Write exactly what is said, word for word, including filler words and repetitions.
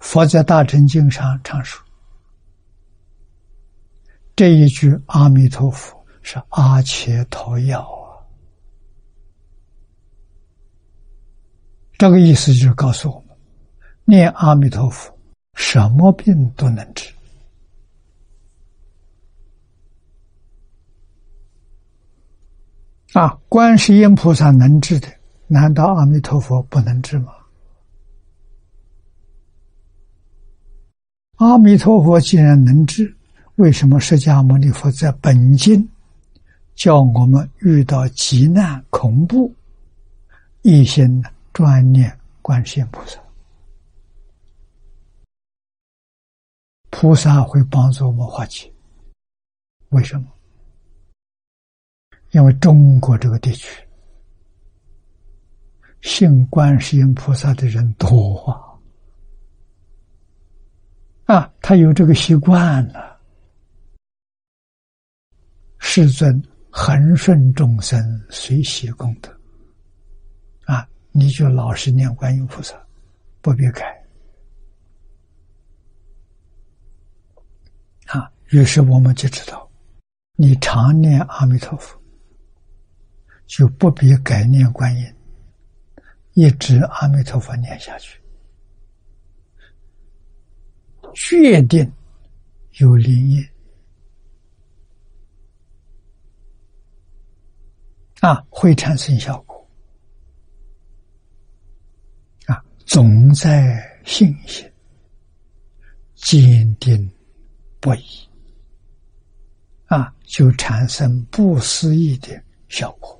佛在大乘经上常说，这一句阿弥陀佛是阿切陀药啊。这个意思就是告诉我们，念阿弥陀佛，什么病都能治。啊，观世音菩萨能治的，难道阿弥陀佛不能治吗？阿弥陀佛既然能治，为什么释迦牟尼佛在本经叫我们遇到急难恐怖，一心专念观世音菩萨？菩萨会帮助我们化解。为什么？因为中国这个地区信观世音菩萨的人多啊，啊，他有这个习惯了。世尊恒顺众生，随喜功德。啊，你就老实念观音菩萨，不必改。啊，于是我们就知道，你常念阿弥陀佛，就不必改念观音，一直阿弥陀佛念下去，决定有灵验啊，会产生效果啊，总在信心，坚定不移啊，就产生不思议的效果。